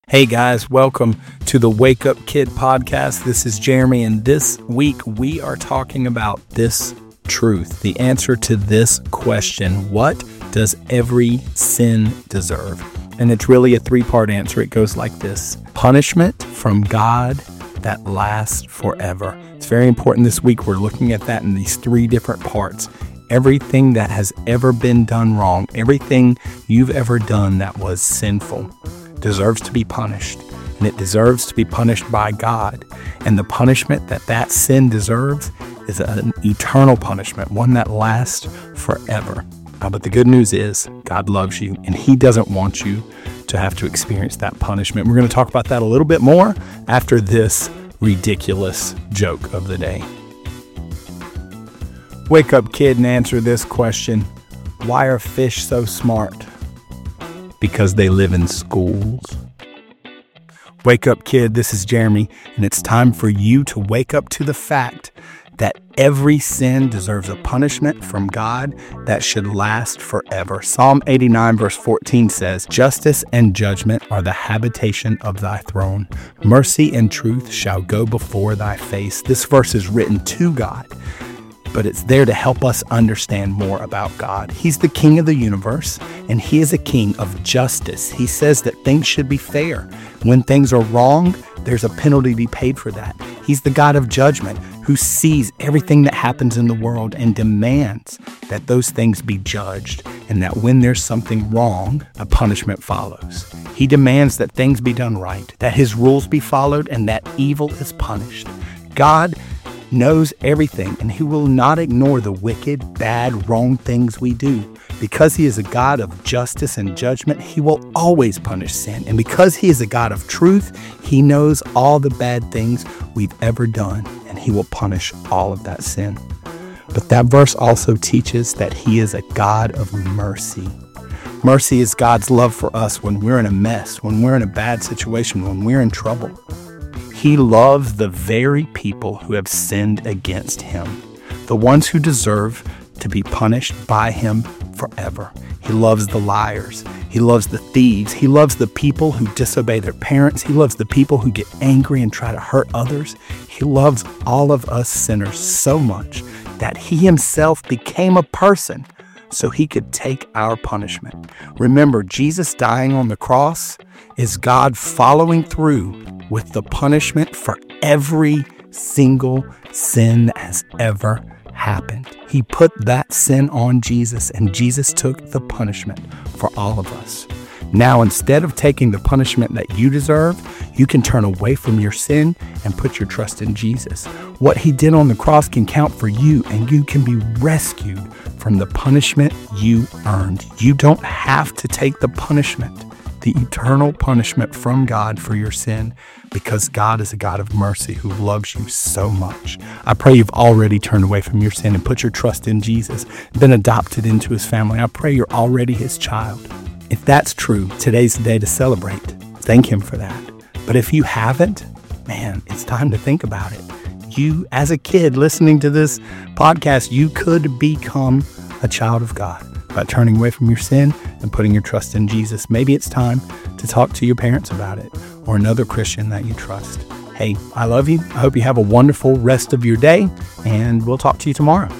Hey guys, welcome to the Wake Up Kid podcast. This is Jeremy, and this week we are talking about this truth, the answer to this question: what does every sin deserve? And it's really a three-part answer. It goes like this: punishment from God that lasts forever. It's very important this week. We're looking at that in these three different parts. Everything that has ever been done wrong, everything you've ever done that was sinful, deserves to be punished, and it deserves to be punished by God. And the punishment that sin deserves is an eternal punishment, one that lasts forever. But the good news is God loves you, and He doesn't want you to have to experience that punishment. We're going to talk about that a little bit more after this ridiculous joke of the day. Wake up, kid, and answer this question: why are fish so smart? Because they live in schools. Wake up, kid. This is Jeremy, and it's time for you to wake up to the fact that every sin deserves a punishment from God that should last forever. Psalm 89 verse 14 says, "Justice and judgment are the habitation of thy throne. Mercy and truth shall go before thy face." This verse is written to God, but it's there to help us understand more about God. He's the King of the universe, and He is a King of justice. He says that things should be fair. When things are wrong, there's a penalty to be paid for that. He's the God of judgment who sees everything that happens in the world and demands that those things be judged, and that when there's something wrong, a punishment follows. He demands that things be done right, that His rules be followed, and that evil is punished. God knows everything, and He will not ignore the wicked, bad, wrong things we do. Because He is a God of justice and judgment, He will always punish sin. And because He is a God of truth, He knows all the bad things we've ever done, and He will punish all of that sin. But that verse also teaches that He is a God of mercy. Mercy is God's love for us when we're in a mess, when we're in a bad situation, when we're in trouble. He loves the very people who have sinned against Him, the ones who deserve to be punished by Him forever. He loves the liars. He loves the thieves. He loves the people who disobey their parents. He loves the people who get angry and try to hurt others. He loves all of us sinners so much that He Himself became a person so He could take our punishment. Remember, Jesus dying on the cross is God following through with the punishment for every single sin that has ever happened. He put that sin on Jesus, and Jesus took the punishment for all of us. Now, instead of taking the punishment that you deserve, you can turn away from your sin and put your trust in Jesus. What He did on the cross can count for you, and you can be rescued from the punishment you earned. You don't have to take the punishment, the eternal punishment from God for your sin, because God is a God of mercy who loves you so much. I pray you've already turned away from your sin and put your trust in Jesus, been adopted into His family. I pray you're already His child. If that's true, today's the day to celebrate. Thank Him for that. But if you haven't, man, it's time to think about it. You, as a kid listening to this podcast, you could become a child of God by turning away from your sin and putting your trust in Jesus. Maybe it's time to talk to your parents about it, or another Christian that you trust. Hey, I love you. I hope you have a wonderful rest of your day, and we'll talk to you tomorrow.